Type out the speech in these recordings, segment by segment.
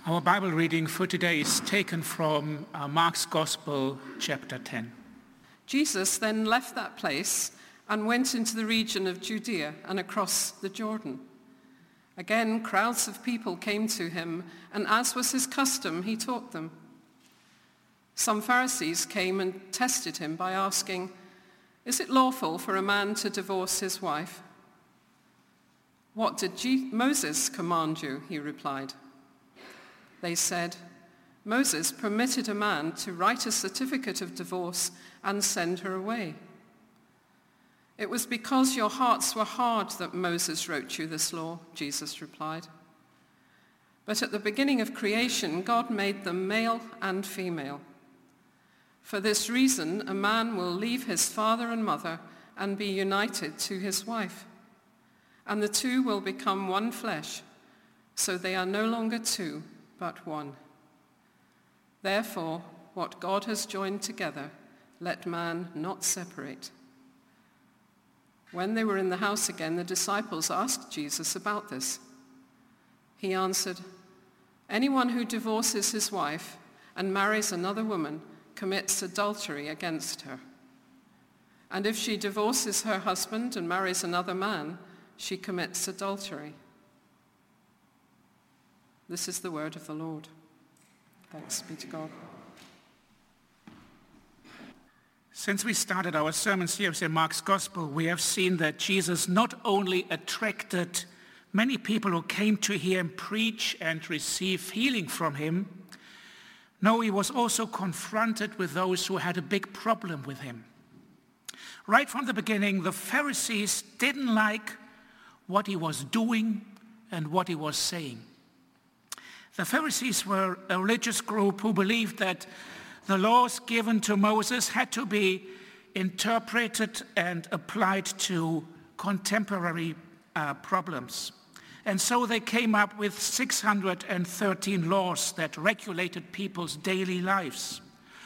Our Bible reading for today is taken from Mark's Gospel, chapter 10. Jesus then left that place and went into the region of Judea and across the Jordan. Again, crowds of people came to him, and as was his custom, he taught them. Some Pharisees came and tested him by asking, "Is it lawful for a man to divorce his wife?" "What did Moses command you?" he replied. They said, "Moses permitted a man to write a certificate of divorce and send her away." "It was because your hearts were hard that Moses wrote you this law," Jesus replied. "But at the beginning of creation, God made them male and female. For this reason, a man will leave his father and mother and be united to his wife, and the two will become one flesh, so they are no longer two, but one. Therefore, what God has joined together, let man not separate." When they were in the house again, the disciples asked Jesus about this. He answered, "Anyone who divorces his wife and marries another woman commits adultery against her. And if she divorces her husband and marries another man, she commits adultery." This is the word of the Lord. Thanks be to God. Since we started our sermon series in Mark's Gospel, we have seen that Jesus not only attracted many people who came to hear him preach and receive healing from him, no, he was also confronted with those who had a big problem with him. Right from the beginning, the Pharisees didn't like what he was doing and what he was saying. The Pharisees were a religious group who believed that the laws given to Moses had to be interpreted and applied to contemporary problems. And so they came up with 613 laws that regulated people's daily lives,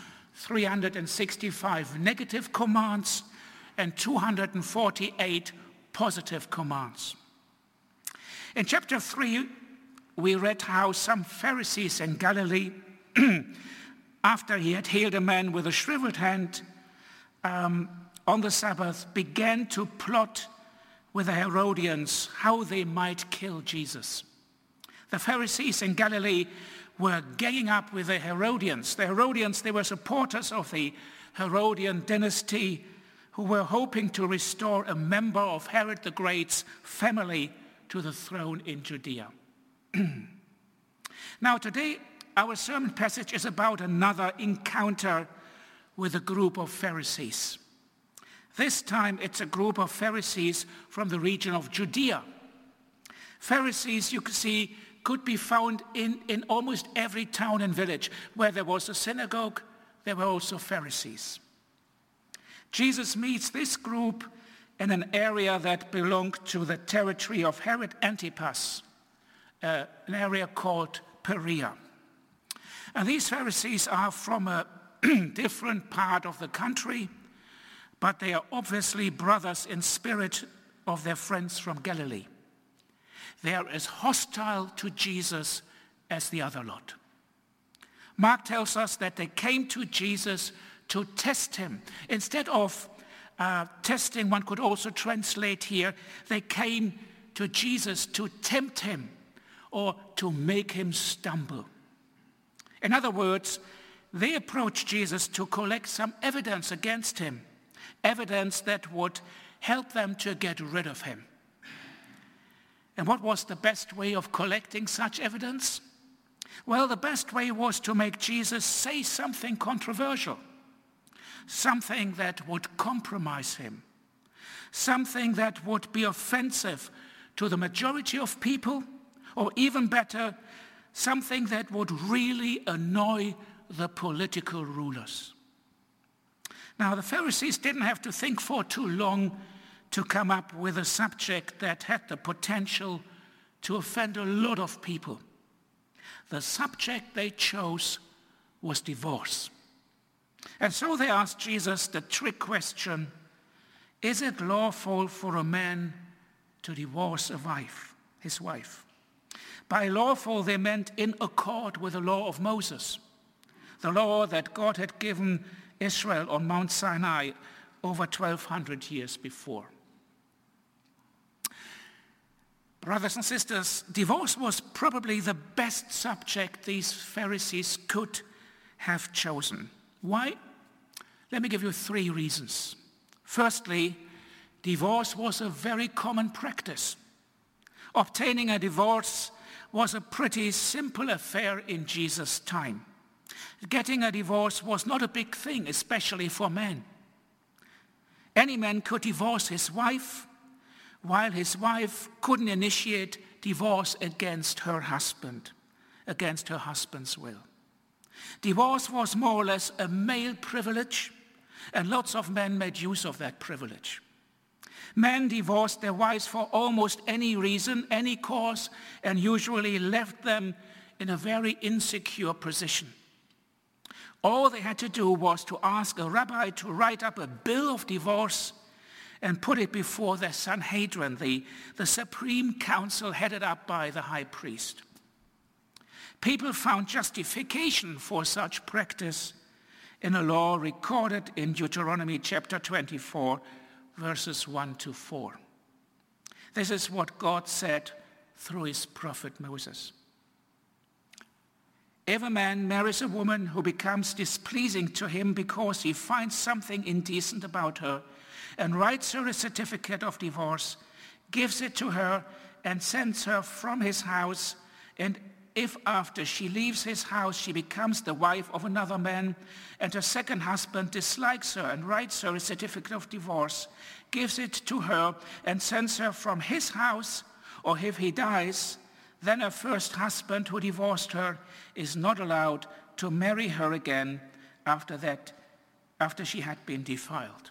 365 negative commands and 248 positive commands. In chapter 3, we read how some Pharisees in Galilee, after he had healed a man with a shriveled hand on the Sabbath, began to plot with the Herodians how they might kill Jesus. The Pharisees in Galilee were ganging up with the Herodians. The Herodians, they were supporters of the Herodian dynasty who were hoping to restore a member of Herod the Great's family to the throne in Judea. Now today, our sermon passage is about another encounter with a group of Pharisees. This time it's a group of Pharisees from the region of Judea. Pharisees, you can see, could be found in almost every town and village. Where there was a synagogue, there were also Pharisees. Jesus meets this group in an area that belonged to the territory of Herod Antipas, an area called Perea. And these Pharisees are from a different part of the country, but they are obviously brothers in spirit of their friends from Galilee. They are as hostile to Jesus as the other lot. Mark tells us that they came to Jesus to test him. Instead of testing, one could also translate here, they came to Jesus to tempt him or to make him stumble. In other words, they approached Jesus to collect some evidence against him, evidence that would help them to get rid of him. And what was the best way of collecting such evidence? Well, the best way was to make Jesus say something controversial, something that would compromise him, something that would be offensive to the majority of people, or even better, something that would really annoy the political rulers. Now, the Pharisees didn't have to think for too long to come up with a subject that had the potential to offend a lot of people. The subject they chose was divorce. And so they asked Jesus the trick question, is it lawful for a man to divorce his wife? By lawful, they meant in accord with the law of Moses, the law that God had given Israel on Mount Sinai over 1,200 years before. Brothers and sisters, divorce was probably the best subject these Pharisees could have chosen. Why? Let me give you 3 reasons. Firstly, divorce was a very common practice. Obtaining a divorce was a pretty simple affair in Jesus' time. Getting a divorce was not a big thing, especially for men. Any man could divorce his wife, while his wife couldn't initiate divorce against her husband's will. Divorce was more or less a male privilege, and lots of men made use of that privilege. Men divorced their wives for almost any reason, any cause, and usually left them in a very insecure position. All they had to do was to ask a rabbi to write up a bill of divorce and put it before the Sanhedrin, the supreme council headed up by the high priest. People found justification for such practice in a law recorded in Deuteronomy chapter 24, verses 1 to 4. This is what God said through his prophet Moses. If a man marries a woman who becomes displeasing to him because he finds something indecent about her and writes her a certificate of divorce, gives it to her and sends her from his house, and if after she leaves his house she becomes the wife of another man and her second husband dislikes her and writes her a certificate of divorce, gives it to her and sends her from his house, or if he dies, then her first husband who divorced her is not allowed to marry her again after she had been defiled.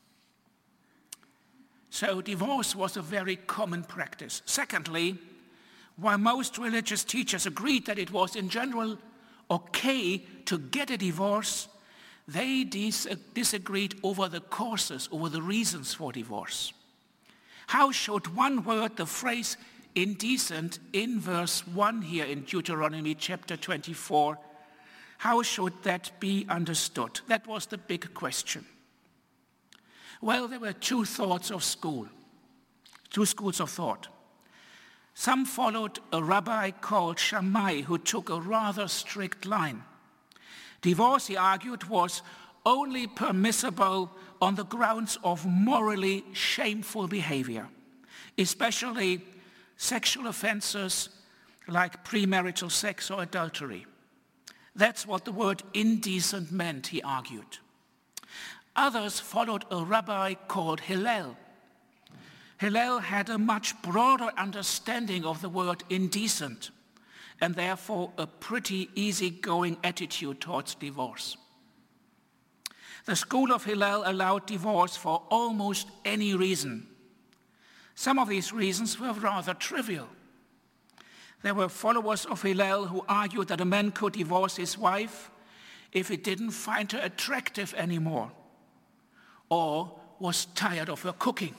So divorce was a very common practice. Secondly, while most religious teachers agreed that it was in general okay to get a divorce, they disagreed over the causes, over the reasons for divorce. How should one word the phrase indecent in verse 1 here in Deuteronomy chapter 24, how should that be understood? That was the big question. Well, there were two schools of thought. Some followed a rabbi called Shammai, who took a rather strict line. Divorce, he argued, was only permissible on the grounds of morally shameful behavior, especially sexual offenses like premarital sex or adultery. That's what the word indecent meant, he argued. Others followed a rabbi called Hillel. Hillel had a much broader understanding of the word indecent and therefore a pretty easygoing attitude towards divorce. The school of Hillel allowed divorce for almost any reason. Some of these reasons were rather trivial. There were followers of Hillel who argued that a man could divorce his wife if he didn't find her attractive anymore or was tired of her cooking.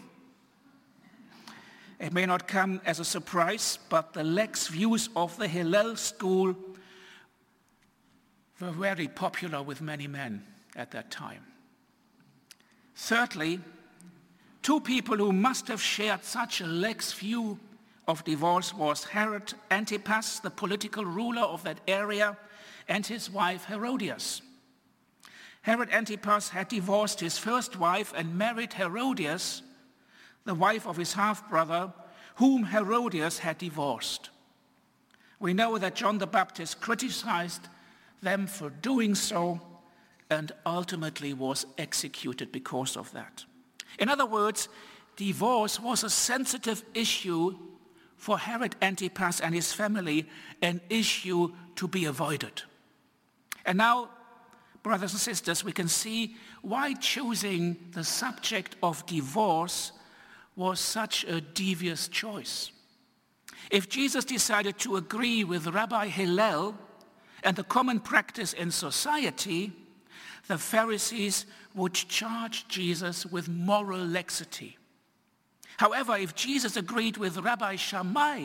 It may not come as a surprise, but the lax views of the Hillel school were very popular with many men at that time. Thirdly, two people who must have shared such a lax view of divorce was Herod Antipas, the political ruler of that area, and his wife Herodias. Herod Antipas had divorced his first wife and married Herodias, the wife of his half-brother, whom Herodias had divorced. We know that John the Baptist criticized them for doing so and ultimately was executed because of that. In other words, divorce was a sensitive issue for Herod Antipas and his family, an issue to be avoided. And now, brothers and sisters, we can see why choosing the subject of divorce was such a devious choice. If Jesus decided to agree with Rabbi Hillel and the common practice in society, the Pharisees would charge Jesus with moral laxity. However, if Jesus agreed with Rabbi Shammai,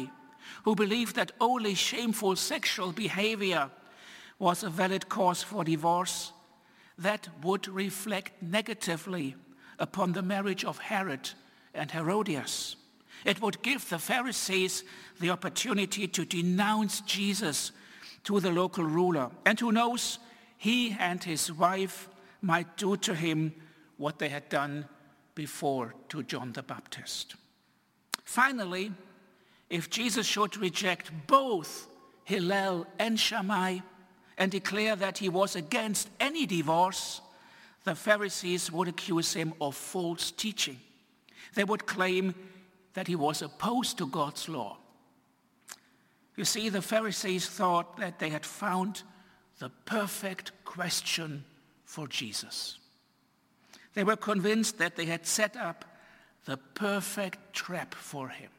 who believed that only shameful sexual behavior was a valid cause for divorce, that would reflect negatively upon the marriage of Herod and Herodias. It would give the Pharisees the opportunity to denounce Jesus to the local ruler. And who knows, he and his wife might do to him what they had done before to John the Baptist. Finally, if Jesus should reject both Hillel and Shammai and declare that he was against any divorce, the Pharisees would accuse him of false teaching. They would claim that he was opposed to God's law. You see, the Pharisees thought that they had found the perfect question for Jesus. They were convinced that they had set up the perfect trap for him.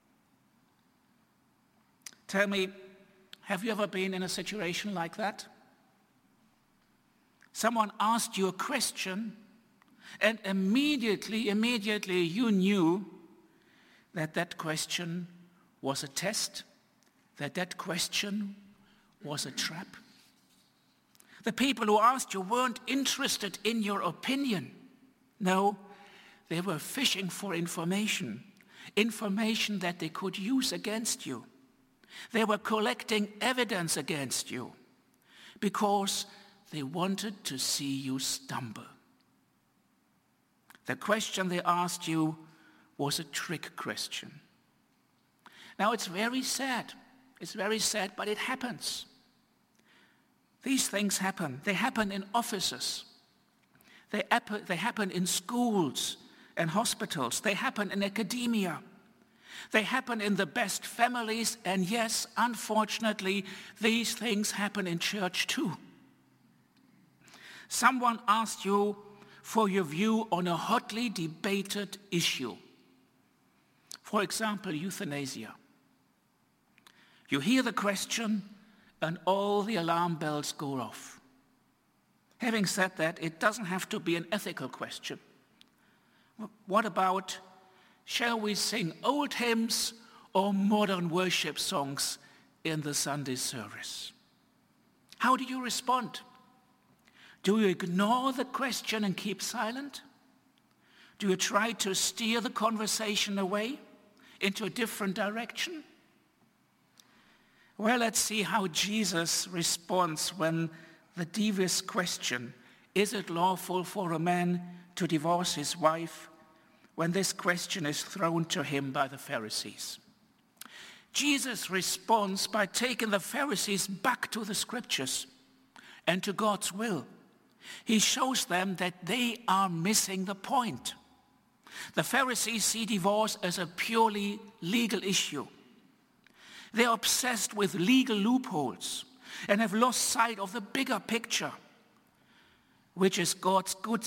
Tell me, have you ever been in a situation like that? Someone asked you a question, and immediately you knew that question was a test, that question was a trap. The people who asked you weren't interested in your opinion. No, they were fishing for information that they could use against you. They were collecting evidence against you because they wanted to see you stumble. The question they asked you was a trick question. Now, it's very sad. It's very sad, but it happens. These things happen. They happen in offices. They happen in schools and hospitals. They happen in academia. They happen in the best families. And yes, unfortunately, these things happen in church too. Someone asked you for your view on a hotly debated issue. For example, euthanasia. You hear the question and all the alarm bells go off. Having said that, it doesn't have to be an ethical question. What about, shall we sing old hymns or modern worship songs in the Sunday service? How do you respond? Do you ignore the question and keep silent? Do you try to steer the conversation away into a different direction? Well, let's see how Jesus responds when the devious question, is it lawful for a man to divorce his wife, when this question is thrown to him by the Pharisees. Jesus responds by taking the Pharisees back to the scriptures and to God's will. He shows them that they are missing the point. The Pharisees see divorce as a purely legal issue. They're obsessed with legal loopholes and have lost sight of the bigger picture, which is God's good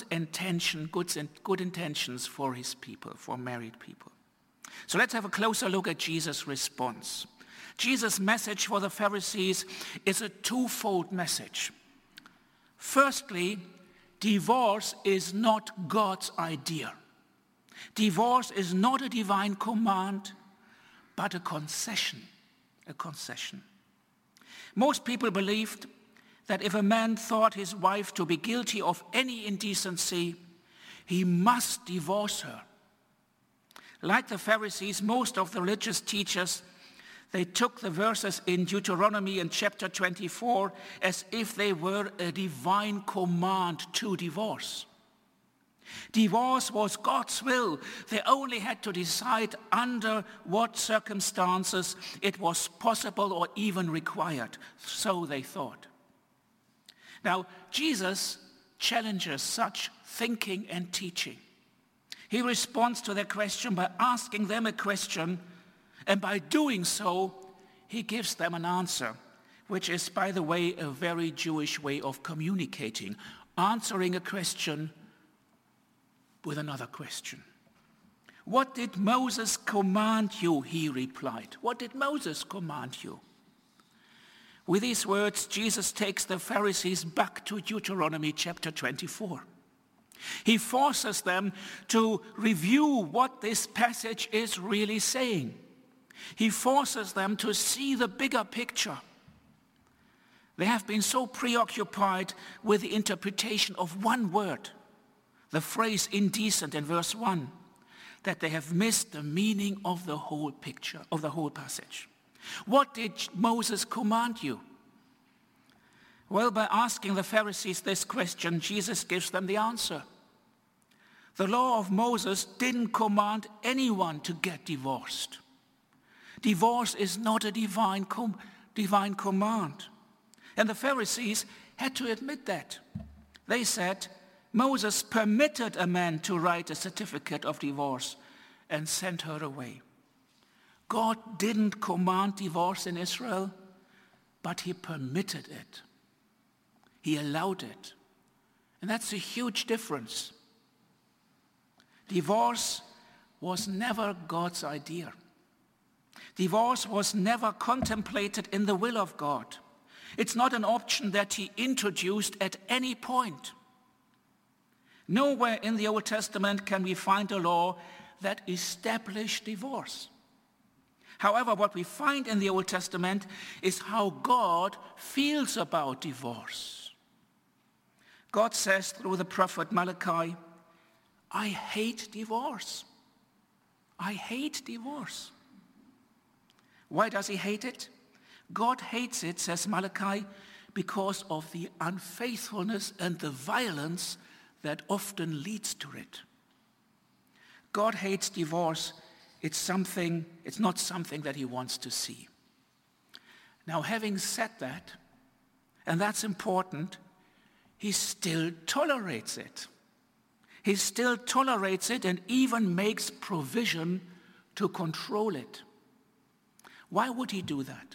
intentions for his people, for married people. So let's have a closer look at Jesus' response. Jesus' message for the Pharisees is a twofold message. Firstly, divorce is not God's idea. Divorce is not a divine command, but a concession. A concession. Most people believed that if a man thought his wife to be guilty of any indecency, he must divorce her. Like the Pharisees, most of the religious teachers, they took the verses in Deuteronomy in chapter 24 as if they were a divine command to divorce. Divorce was God's will. They only had to decide under what circumstances it was possible or even required. So they thought. Now, Jesus challenges such thinking and teaching. He responds to their question by asking them a question, and by doing so, he gives them an answer, which is, by the way, a very Jewish way of communicating, answering a question with another question. What did Moses command you? He replied. What did Moses command you? With these words, Jesus takes the Pharisees back to Deuteronomy chapter 24. He forces them to review what this passage is really saying. He forces them to see the bigger picture. They have been so preoccupied with the interpretation of one word, the phrase indecent in verse 1, that they have missed the meaning of the whole picture, of the whole passage. What did Moses command you? Well, by asking the Pharisees this question, Jesus gives them the answer. The law of Moses didn't command anyone to get divorced. Divorce is not a divine command. And the Pharisees had to admit that. They said, Moses permitted a man to write a certificate of divorce and sent her away. God didn't command divorce in Israel, but he permitted it. He allowed it. And that's a huge difference. Divorce was never God's idea. Divorce was never contemplated in the will of God. It's not an option that he introduced at any point. Nowhere in the Old Testament can we find a law that established divorce. However, what we find in the Old Testament is how God feels about divorce. God says through the prophet Malachi, I hate divorce. I hate divorce. Why does he hate it? God hates it, says Malachi, because of the unfaithfulness and the violence that often leads to it. God hates divorce. It's not something that he wants to see. Now, having said that, and that's important, he still tolerates it. He still tolerates it and even makes provision to control it. Why would he do that?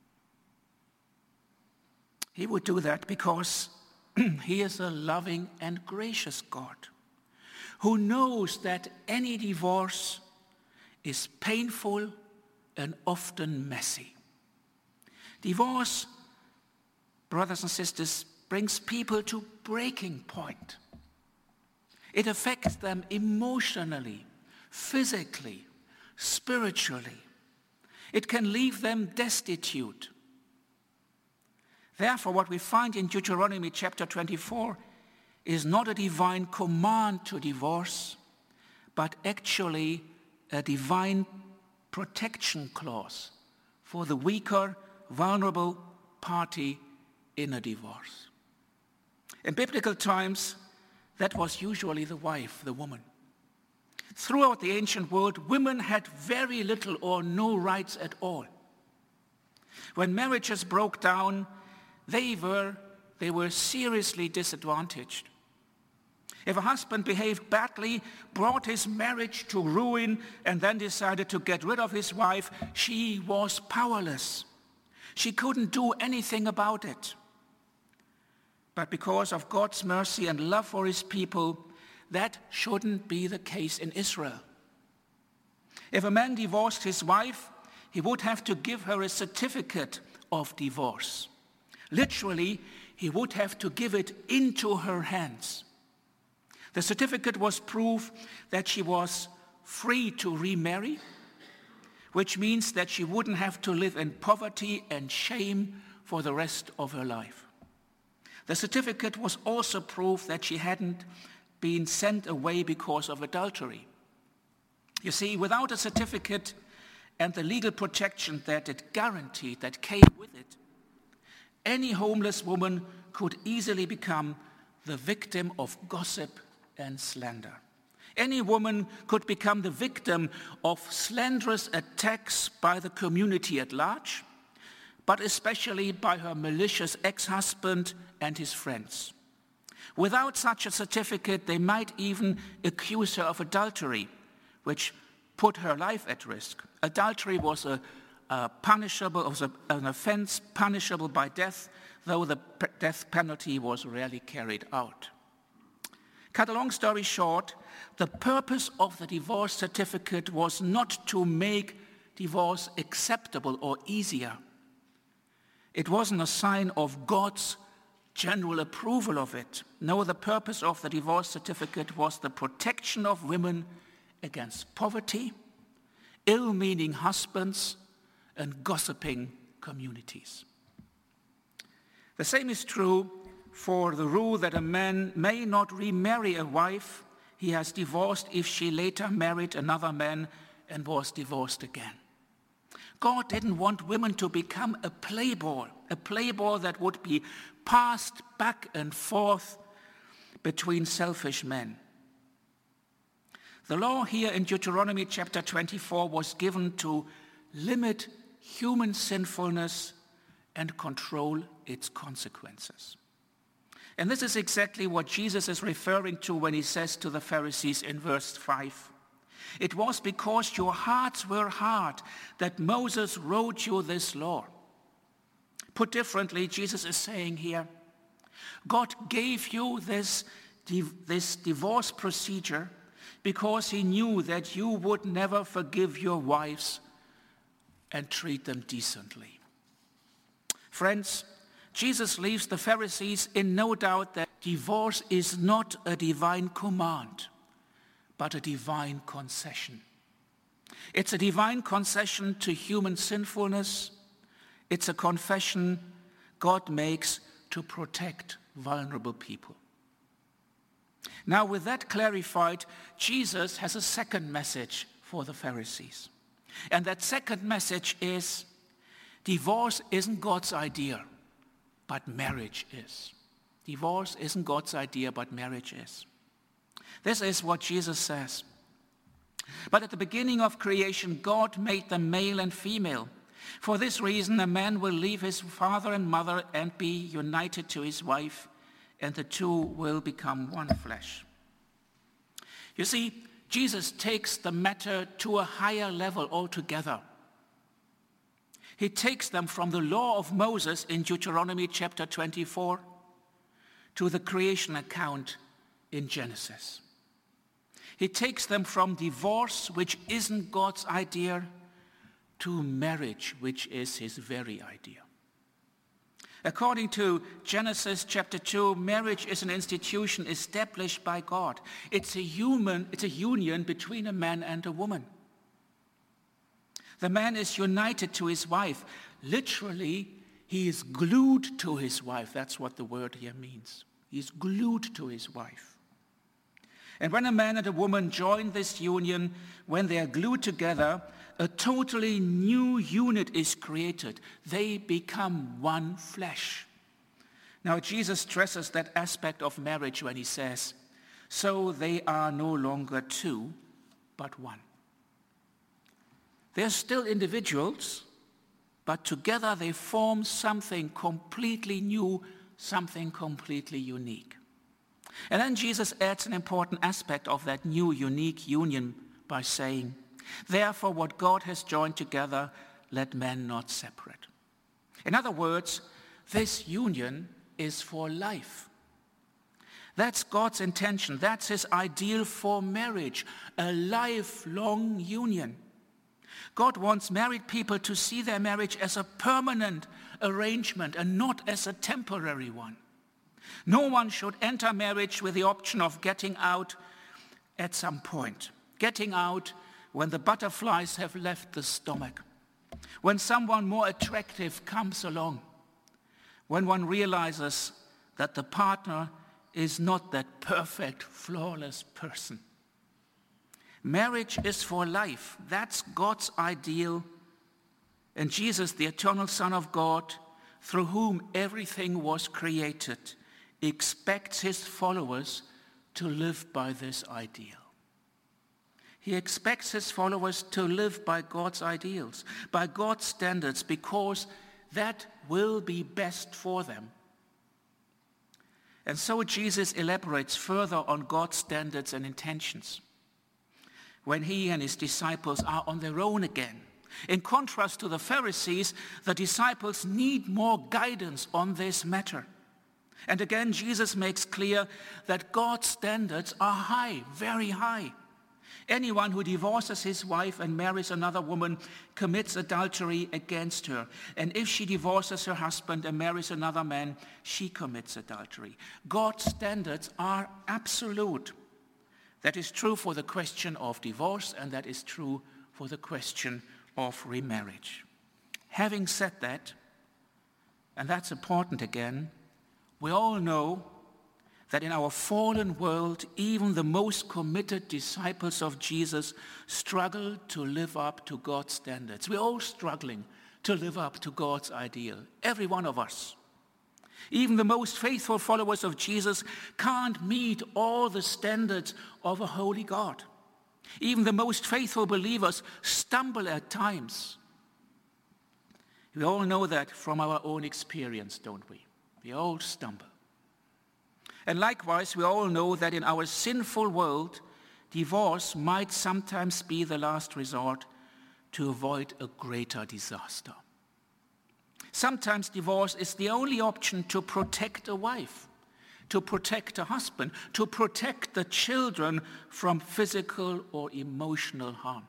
He would do that because he is a loving and gracious God who knows that any divorce is painful and often messy. Divorce, brothers and sisters, brings people to breaking point. It affects them emotionally, physically, spiritually. It can leave them destitute. Therefore, what we find in Deuteronomy chapter 24 is not a divine command to divorce, but actually a divine protection clause for the weaker, vulnerable party in a divorce. In biblical times, that was usually the wife, the woman. Throughout the ancient world, women had very little or no rights at all. When marriages broke down, they were seriously disadvantaged. If a husband behaved badly, brought his marriage to ruin, and then decided to get rid of his wife, she was powerless. She couldn't do anything about it. But because of God's mercy and love for his people, that shouldn't be the case in Israel. If a man divorced his wife, he would have to give her a certificate of divorce. Literally, he would have to give it into her hands. The certificate was proof that she was free to remarry, which means that she wouldn't have to live in poverty and shame for the rest of her life. The certificate was also proof that she hadn't been sent away because of adultery. You see, without a certificate and the legal protection that it guaranteed, that came with it, any homeless woman could easily become the victim of gossip and slander. Any woman could become the victim of slanderous attacks by the community at large, but especially by her malicious ex-husband and his friends. Without such a certificate, they might even accuse her of adultery, which put her life at risk. Adultery was an offense punishable by death, though the death penalty was rarely carried out. Cut a long story short, the purpose of the divorce certificate was not to make divorce acceptable or easier. It wasn't a sign of God's general approval of it. No, the purpose of the divorce certificate was the protection of women against poverty, ill-meaning husbands, and gossiping communities. The same is true for the rule that a man may not remarry a wife he has divorced if she later married another man and was divorced again. God didn't want women to become a playboy that would be passed back and forth between selfish men. The law here in Deuteronomy chapter 24 was given to limit human sinfulness and control its consequences. And this is exactly what Jesus is referring to when he says to the Pharisees in verse 5, "It was because your hearts were hard that Moses wrote you this law." Put differently, Jesus is saying here, God gave you this divorce procedure because he knew that you would never forgive your wives and treat them decently. Friends, Jesus leaves the Pharisees in no doubt that divorce is not a divine command, but a divine concession. It's a divine concession to human sinfulness. It's a confession God makes to protect vulnerable people. Now, with that clarified, Jesus has a second message for the Pharisees. And that second message is, divorce isn't God's idea, but marriage is. Divorce isn't God's idea, but marriage is. This is what Jesus says. But at the beginning of creation, God made them male and female. For this reason, a man will leave his father and mother and be united to his wife, and the two will become one flesh. You see, Jesus takes the matter to a higher level altogether. He takes them from the law of Moses in Deuteronomy chapter 24 to the creation account in Genesis. He takes them from divorce, which isn't God's idea, to marriage, which is his very idea. According to Genesis chapter 2, marriage is an institution established by God. It's a union between a man and a woman. The man is united to his wife. Literally, he is glued to his wife. That's what the word here means. He's glued to his wife. And when a man and a woman join this union, when they are glued together, a totally new unit is created. They become one flesh. Now, Jesus stresses that aspect of marriage when he says, so they are no longer two, but one. They're still individuals, but together they form something completely new, something completely unique. And then Jesus adds an important aspect of that new, unique union by saying, therefore, what God has joined together, let man not separate. In other words, this union is for life. That's God's intention. That's his ideal for marriage, a lifelong union. God wants married people to see their marriage as a permanent arrangement and not as a temporary one. No one should enter marriage with the option of getting out at some point. Getting out when the butterflies have left the stomach, when someone more attractive comes along, when one realizes that the partner is not that perfect, flawless person. Marriage is for life. That's God's ideal. And Jesus, the eternal Son of God, through whom everything was created, expects his followers to live by this ideal. He expects his followers to live by God's ideals, by God's standards, because that will be best for them. And so Jesus elaborates further on God's standards and intentions when he and his disciples are on their own again. In contrast to the Pharisees, the disciples need more guidance on this matter. And again, Jesus makes clear that God's standards are high, very high. Anyone who divorces his wife and marries another woman commits adultery against her. And if she divorces her husband and marries another man, she commits adultery. God's standards are absolute. That is true for the question of divorce, and that is true for the question of remarriage. Having said that, and that's important again, we all know that in our fallen world, even the most committed disciples of Jesus struggle to live up to God's standards. We're all struggling to live up to God's ideal, every one of us. Even the most faithful followers of Jesus can't meet all the standards of a holy God. Even the most faithful believers stumble at times. We all know that from our own experience, don't we? We all stumble. And likewise, we all know that in our sinful world, divorce might sometimes be the last resort to avoid a greater disaster. Sometimes divorce is the only option to protect a wife, to protect a husband, to protect the children from physical or emotional harm.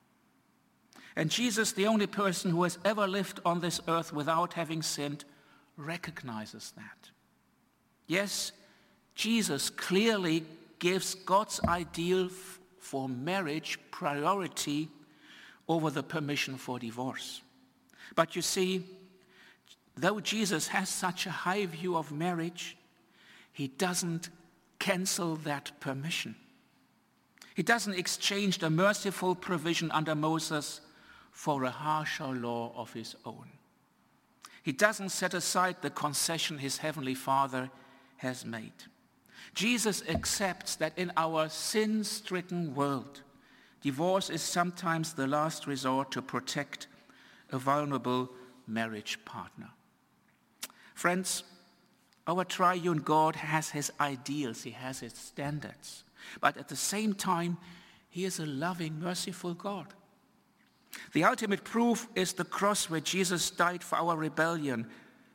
And Jesus, the only person who has ever lived on this earth without having sinned, recognizes that. Yes, Jesus clearly gives God's ideal for marriage priority over the permission for divorce. But you see, though Jesus has such a high view of marriage, he doesn't cancel that permission. He doesn't exchange the merciful provision under Moses for a harsher law of his own. He doesn't set aside the concession his heavenly Father has made. Jesus accepts that in our sin-stricken world, divorce is sometimes the last resort to protect a vulnerable marriage partner. Friends, our triune God has his ideals, he has his standards, but at the same time, he is a loving, merciful God. The ultimate proof is the cross where Jesus died for our rebellion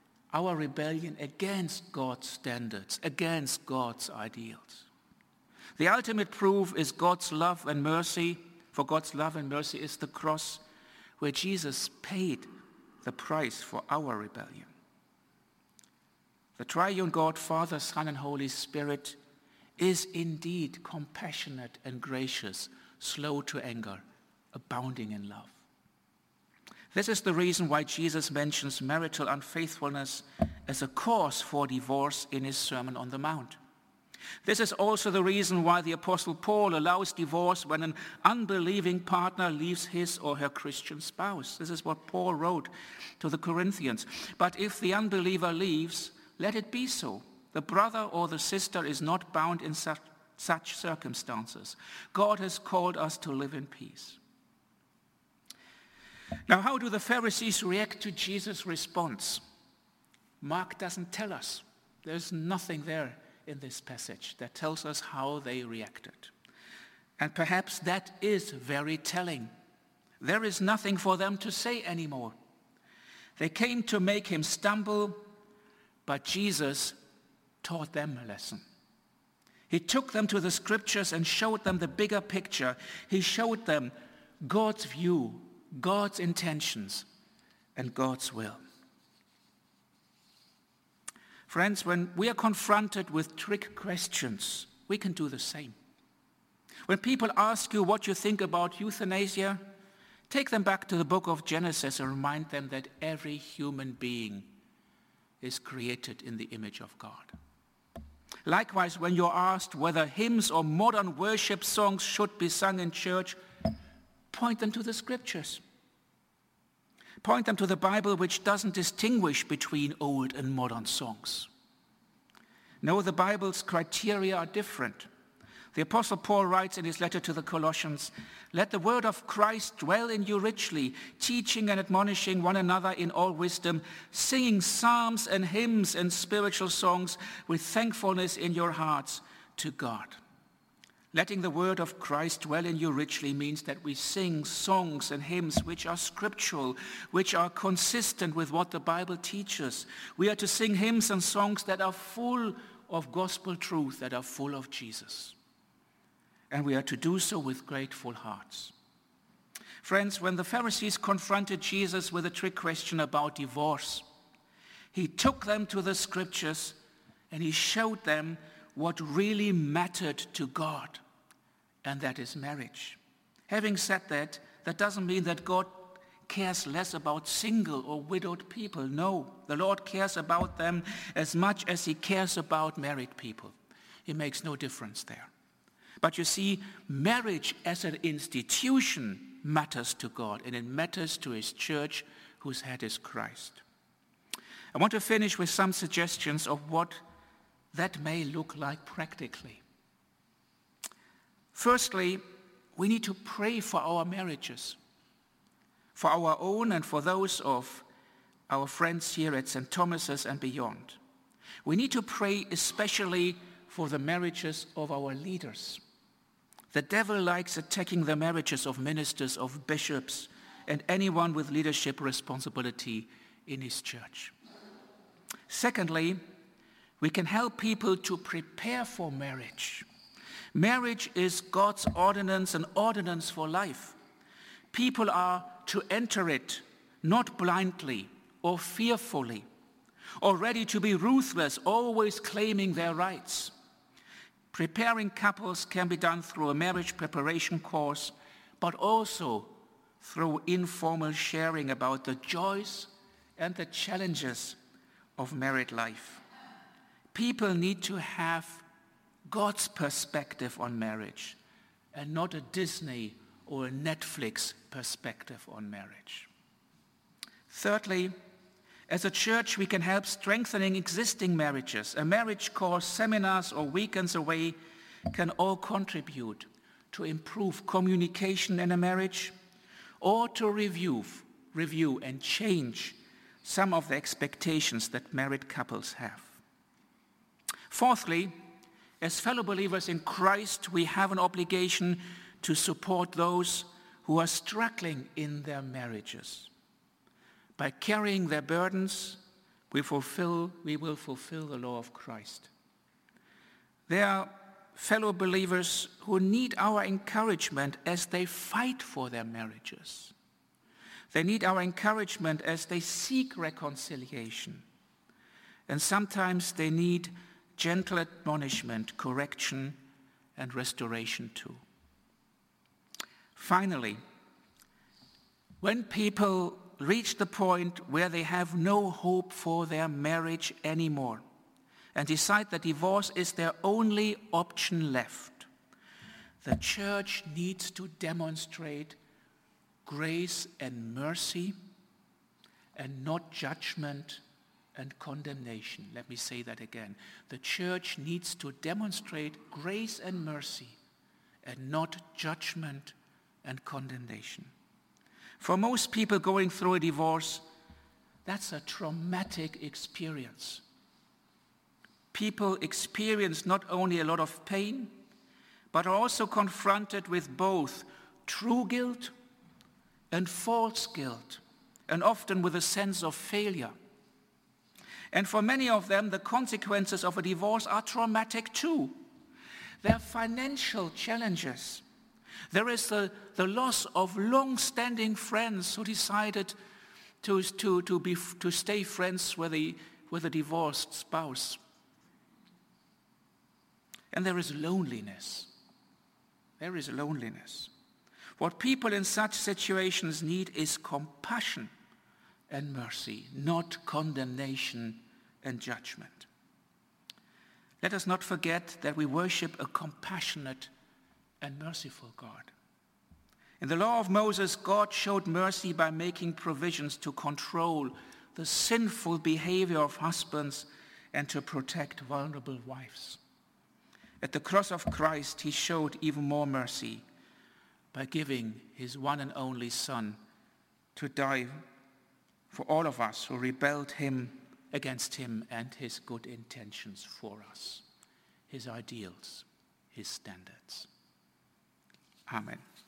against God's standards, against God's ideals. The ultimate proof is God's love and mercy. For God's love and mercy is the cross where Jesus paid the price for our rebellion. The triune God, Father, Son, and Holy Spirit is indeed compassionate and gracious, slow to anger, abounding in love. This is the reason why Jesus mentions marital unfaithfulness as a cause for divorce in his Sermon on the Mount. This is also the reason why the Apostle Paul allows divorce when an unbelieving partner leaves his or her Christian spouse. This is what Paul wrote to the Corinthians. But if the unbeliever leaves, let it be so. The brother or the sister is not bound in such circumstances. God has called us to live in peace. Now, how do the Pharisees react to Jesus' response? Mark doesn't tell us. There's nothing there in this passage that tells us how they reacted. And perhaps that is very telling. There is nothing for them to say anymore. They came to make him stumble, but Jesus taught them a lesson. He took them to the scriptures and showed them the bigger picture. He showed them God's view, God's intentions, and God's will. Friends, when we are confronted with trick questions, we can do the same. When people ask you what you think about euthanasia, take them back to the book of Genesis and remind them that every human being is created in the image of God. Likewise, when you're asked whether hymns or modern worship songs should be sung in church, point them to the scriptures. Point them to the Bible, which doesn't distinguish between old and modern songs. No, the Bible's criteria are different. The Apostle Paul writes in his letter to the Colossians, "Let the word of Christ dwell in you richly, teaching and admonishing one another in all wisdom, singing psalms and hymns and spiritual songs with thankfulness in your hearts to God." Letting the word of Christ dwell in you richly means that we sing songs and hymns which are scriptural, which are consistent with what the Bible teaches. We are to sing hymns and songs that are full of gospel truth, that are full of Jesus. And we are to do so with grateful hearts. Friends, when the Pharisees confronted Jesus with a trick question about divorce, he took them to the scriptures and he showed them what really mattered to God, and that is marriage. Having said that, that doesn't mean that God cares less about single or widowed people. No, the Lord cares about them as much as he cares about married people. It makes no difference there. But you see, marriage as an institution matters to God, and it matters to his church, whose head is Christ. I want to finish with some suggestions of what that may look like practically. Firstly, we need to pray for our marriages, for our own and for those of our friends here at St. Thomas's and beyond. We need to pray especially for the marriages of our leaders. The devil likes attacking the marriages of ministers, of bishops, and anyone with leadership responsibility in his church. Secondly, we can help people to prepare for marriage. Marriage is God's ordinance, an ordinance for life. People are to enter it not blindly or fearfully, or ready to be ruthless, always claiming their rights. Preparing couples can be done through a marriage preparation course, but also through informal sharing about the joys and the challenges of married life. People need to have God's perspective on marriage and not a Disney or a Netflix perspective on marriage. Thirdly, as a church, we can help strengthening existing marriages. A marriage course, seminars, or weekends away can all contribute to improve communication in a marriage or to review and change some of the expectations that married couples have. Fourthly, as fellow believers in Christ, we have an obligation to support those who are struggling in their marriages. By carrying their burdens, we will fulfill the law of Christ. There are fellow believers who need our encouragement as they fight for their marriages. They need our encouragement as they seek reconciliation. And sometimes they need gentle admonishment, correction, and restoration too. Finally, when people reach the point where they have no hope for their marriage anymore and decide that divorce is their only option left, the church needs to demonstrate grace and mercy and not judgment and condemnation. Let me say that again. The church needs to demonstrate grace and mercy and not judgment and condemnation. For most people going through a divorce, that's a traumatic experience. People experience not only a lot of pain, but are also confronted with both true guilt and false guilt, and often with a sense of failure. And for many of them, the consequences of a divorce are traumatic too. There are financial challenges. There is the loss of long-standing friends who decided to stay friends with a divorced spouse. And there is loneliness. There is loneliness. What people in such situations need is compassion and mercy, not condemnation and judgment. Let us not forget that we worship a compassionate and merciful God. In the law of Moses, God showed mercy by making provisions to control the sinful behavior of husbands and to protect vulnerable wives. At the cross of Christ, he showed even more mercy by giving his one and only Son to die for all of us who rebelled against him and his good intentions for us, his ideals, his standards. Amen.